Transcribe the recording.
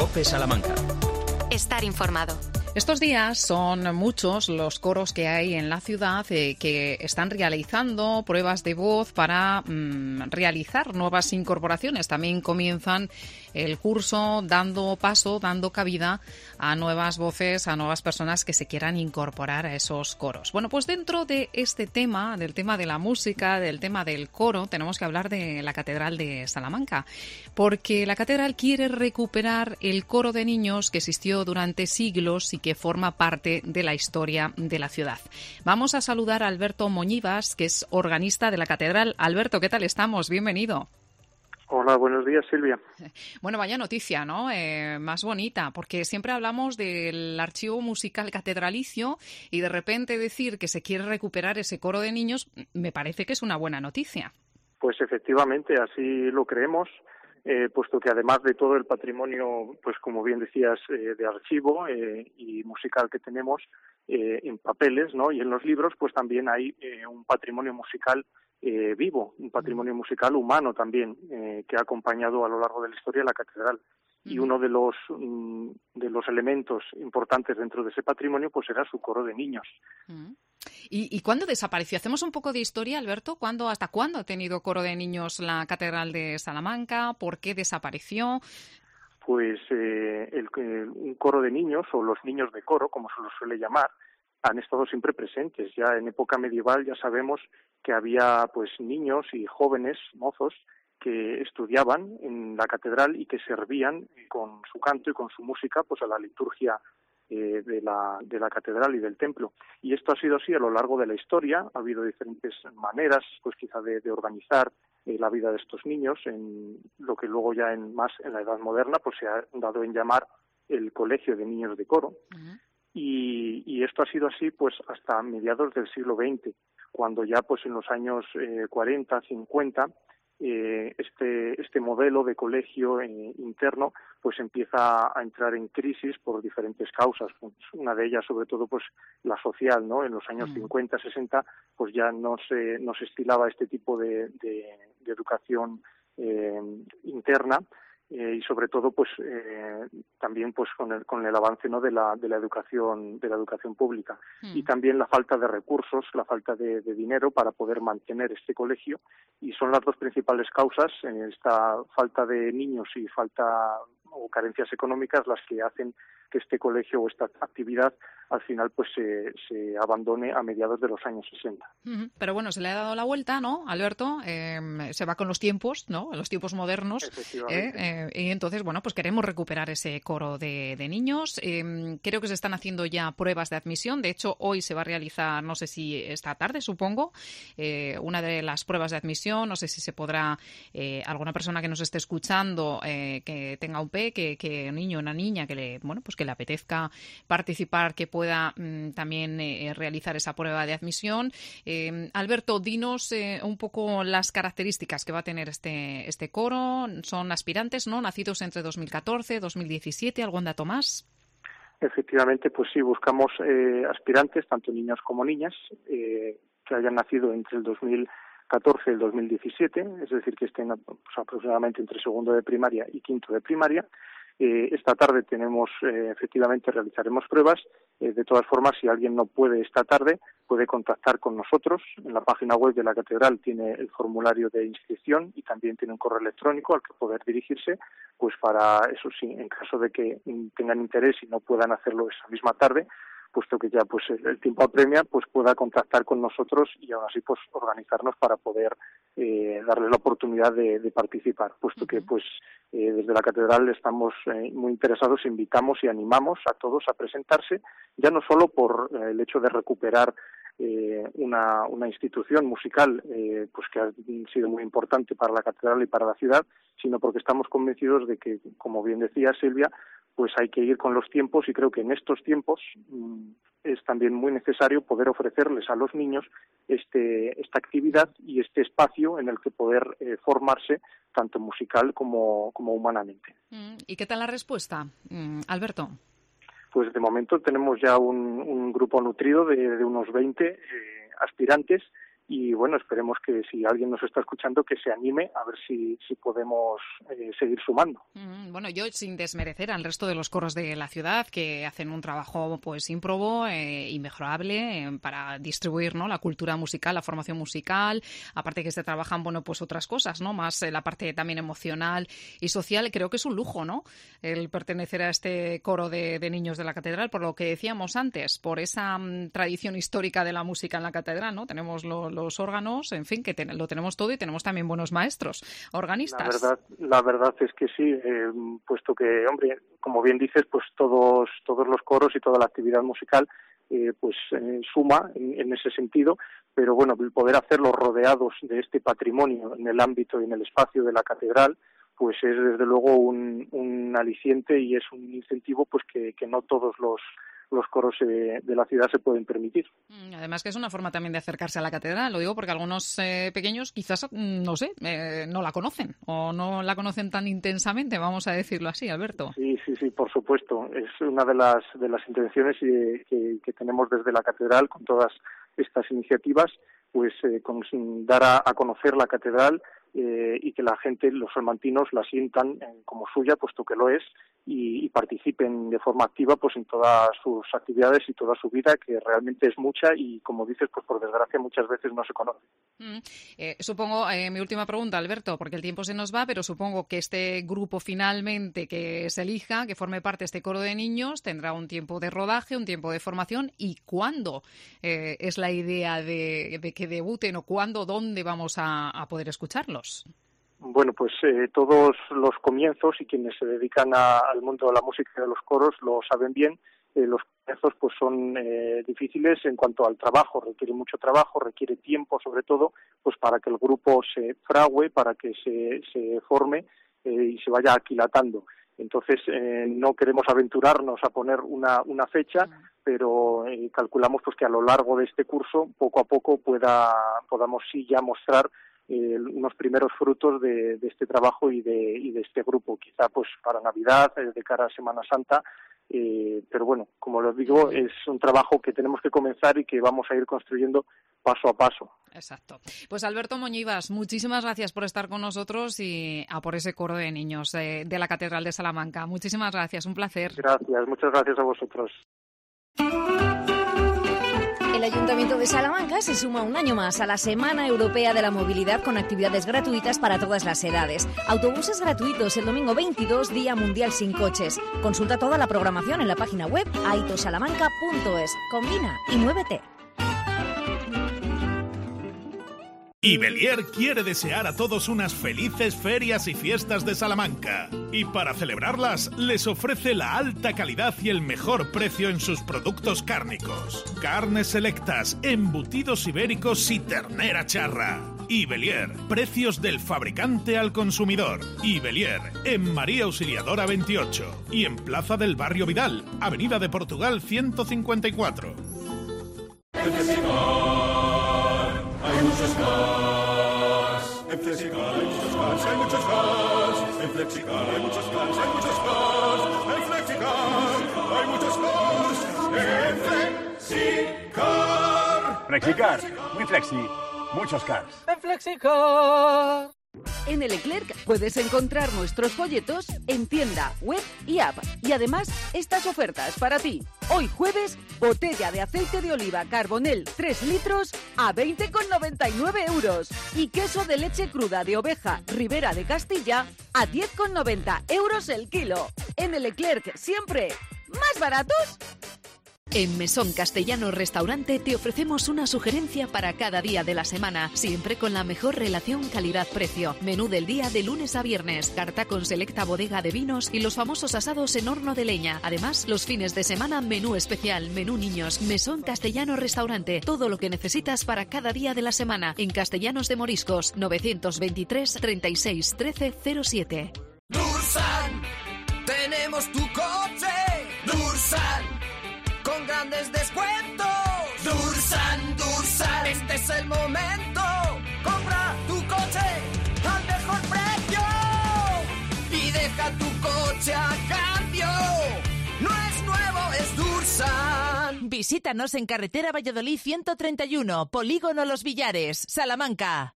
COPE Salamanca. Estar informado. Estos días son muchos los coros que hay en la ciudad que están realizando pruebas de voz para realizar nuevas incorporaciones. También comienzan el curso dando cabida a nuevas voces, a nuevas personas que se quieran incorporar a esos coros. Bueno, pues dentro de este tema, del tema de la música, del tema del coro, tenemos que hablar de la Catedral de Salamanca, porque la Catedral quiere recuperar el coro de niños que existió durante siglos y que forma parte de la historia de la ciudad. Vamos a saludar a Alberto Moñivas, que es organista de la Catedral. Alberto, ¿qué tal estamos? Bienvenido. Hola, buenos días, Silvia. Bueno, vaya noticia, ¿no? Más bonita, porque siempre hablamos del archivo musical catedralicio y de repente decir que se quiere recuperar ese coro de niños me parece que es una buena noticia. Pues efectivamente, así lo creemos. Puesto que además de todo el patrimonio, pues como bien decías, de archivo y musical que tenemos en papeles, ¿no? Y en los libros, pues también hay un patrimonio musical vivo, un patrimonio musical humano también, que ha acompañado a lo largo de la historia la catedral. Y uno de los elementos importantes dentro de ese patrimonio, pues era su coro de niños. ¿Y cuándo desapareció? Hacemos un poco de historia, Alberto. ¿Hasta cuándo ha tenido coro de niños la Catedral de Salamanca? ¿Por qué desapareció? Pues un coro de niños, o los niños de coro, como se los suele llamar, han estado siempre presentes. Ya en época medieval ya sabemos que había pues niños y jóvenes, mozos, que estudiaban en la catedral y que servían con su canto y con su música pues a la liturgia de la catedral y del templo. Y esto ha sido así a lo largo de la historia. Ha habido diferentes maneras, pues quizá de organizar la vida de estos niños, en lo que luego ya en la Edad Moderna pues se ha dado en llamar el Colegio de Niños de Coro. Y esto ha sido así pues hasta mediados del siglo XX, cuando ya pues en los años 40, 50 este modelo de colegio interno pues empieza a entrar en crisis por diferentes causas. Pues una de ellas sobre todo pues la social, ¿no? En los años 50, 60 pues ya no se estilaba este tipo de educación interna. Y sobre todo pues también pues con el avance, ¿no? de la educación pública y también la falta de recursos, la falta de dinero para poder mantener este colegio, y son las dos principales causas, esta falta de niños y falta o carencias económicas, las que hacen que este colegio o esta actividad al final pues se abandone a mediados de los años 60. Pero bueno, se le ha dado la vuelta, ¿no, Alberto? Se va con los tiempos, ¿no? Los tiempos modernos. Y entonces, bueno, pues queremos recuperar ese coro de niños. Creo que se están haciendo ya pruebas de admisión. De hecho, hoy se va a realizar, no sé si esta tarde, supongo, una de las pruebas de admisión. No sé si se podrá, alguna persona que nos esté escuchando, que tenga un un niño o una niña que le apetezca participar, que pueda también realizar esa prueba de admisión. Alberto, dinos un poco las características que va a tener este coro. Son aspirantes, ¿no? Nacidos entre 2014, 2017, ¿algún dato más? Efectivamente, pues sí, buscamos aspirantes, tanto niños como niñas, que hayan nacido entre el 2014 y el 2017, es decir, que estén pues, aproximadamente entre segundo de primaria y quinto de primaria. Esta tarde efectivamente realizaremos pruebas. De todas formas, si alguien no puede esta tarde, puede contactar con nosotros. En la página web de la Catedral tiene el formulario de inscripción y también tiene un correo electrónico al que poder dirigirse, pues para eso sí, en caso de que tengan interés y no puedan hacerlo esa misma tarde, puesto que ya pues el tiempo apremia, pues pueda contactar con nosotros y aún así pues organizarnos para poder darles la oportunidad de participar, puesto que pues desde la Catedral estamos muy interesados, invitamos y animamos a todos a presentarse, ya no solo por el hecho de recuperar una institución musical pues que ha sido muy importante para la Catedral y para la ciudad, sino porque estamos convencidos de que, como bien decía Silvia, pues hay que ir con los tiempos, y creo que en estos tiempos es también muy necesario poder ofrecerles a los niños esta actividad y este espacio en el que poder formarse tanto musical como humanamente. ¿Y qué tal la respuesta, Alberto? Pues de momento tenemos ya un grupo nutrido de unos 20 aspirantes y bueno, esperemos que si alguien nos está escuchando que se anime a ver si podemos seguir sumando. Bueno, yo sin desmerecer al resto de los coros de la ciudad que hacen un trabajo pues ímprobo, inmejorable para distribuir, ¿no?, la cultura musical, la formación musical, aparte que se trabajan, bueno, pues otras cosas, ¿no?, más la parte también emocional y social. Creo que es un lujo, ¿no?, el pertenecer a este coro de niños de la catedral, por lo que decíamos antes, por esa tradición histórica de la música en la catedral, ¿no? Tenemos los órganos, en fin, que lo tenemos todo, y tenemos también buenos maestros, organistas. La verdad es que sí, puesto que, hombre, como bien dices, pues todos los coros y toda la actividad musical suma en ese sentido, pero bueno, el poder hacerlo rodeados de este patrimonio en el ámbito y en el espacio de la catedral, pues es desde luego un aliciente y es un incentivo pues que no todos los coros de la ciudad se pueden permitir. Además que es una forma también de acercarse a la catedral, lo digo porque algunos pequeños quizás, no sé, no la conocen o no la conocen tan intensamente, vamos a decirlo así, Alberto. Sí, por supuesto. Es una de las intenciones que tenemos desde la catedral con todas estas iniciativas, pues con dar a conocer la catedral y que la gente, los salmantinos, la sientan como suya, puesto que lo es, y participen de forma activa pues en todas sus actividades y toda su vida, que realmente es mucha y, como dices, pues por desgracia muchas veces no se conoce. Supongo, mi última pregunta, Alberto, porque el tiempo se nos va, pero supongo que este grupo finalmente que se elija, que forme parte de este coro de niños, tendrá un tiempo de rodaje, un tiempo de formación. ¿Y cuándo es la idea de que debuten, o cuándo, dónde vamos a poder escucharlos? Bueno, pues todos los comienzos, y quienes se dedican al mundo de la música y de los coros lo saben bien, los comienzos pues son difíciles en cuanto al trabajo, requiere mucho trabajo, requiere tiempo sobre todo, pues para que el grupo se frague, para que se forme y se vaya aquilatando. Entonces no queremos aventurarnos a poner una fecha, pero calculamos pues que a lo largo de este curso, poco a poco podamos sí ya mostrar unos primeros frutos de este trabajo y de este grupo, quizá pues para Navidad, de cara a Semana Santa, pero bueno, como les digo, es un trabajo que tenemos que comenzar y que vamos a ir construyendo paso a paso. Exacto. Pues Alberto Moñivas, muchísimas gracias por estar con nosotros y a por ese coro de niños de la Catedral de Salamanca. Muchísimas gracias, un placer. Gracias, muchas gracias a vosotros. El Ayuntamiento de Salamanca se suma un año más a la Semana Europea de la Movilidad con actividades gratuitas para todas las edades. Autobuses gratuitos el domingo 22, Día Mundial sin Coches. Consulta toda la programación en la página web aitosalamanca.es. Combina y muévete. Ibelier quiere desear a todos unas felices ferias y fiestas de Salamanca. Y para celebrarlas, les ofrece la alta calidad y el mejor precio en sus productos cárnicos. Carnes selectas, embutidos ibéricos y ternera charra. Ibelier, precios del fabricante al consumidor. Ibelier, en María Auxiliadora 28 y en Plaza del Barrio Vidal, Avenida de Portugal 154. Hay muchos cars. En Flexicar hay muchos cars, hay muchos cars. En Flexicar hay muchos cars, hay muchos cars. En Flexicar hay muchos cars. En Flexicar. Flexicar, muy flexi, muchos cars. En Flexicar. En el Leclerc puedes encontrar nuestros folletos en tienda, web y app. Y además, estas ofertas para ti. Hoy jueves, botella de aceite de oliva Carbonell 3 litros a 20,99 euros. Y queso de leche cruda de oveja Ribera de Castilla a 10,90 euros el kilo. En el Leclerc, siempre más baratos. En Mesón Castellano Restaurante te ofrecemos una sugerencia para cada día de la semana, siempre con la mejor relación calidad-precio. Menú del día de lunes a viernes, carta con selecta bodega de vinos y los famosos asados en horno de leña. Además, los fines de semana, menú especial, menú niños. Mesón Castellano Restaurante, todo lo que necesitas para cada día de la semana. En Castellanos de Moriscos, 923 36 13 07. Dursan, tenemos tu coche. Dursan, con grandes descuentos. Dursan, Dursan, este es el momento. Compra tu coche al mejor precio y deja tu coche a cambio. No es nuevo, es Dursan. Visítanos en carretera Valladolid 131, Polígono Los Villares, Salamanca.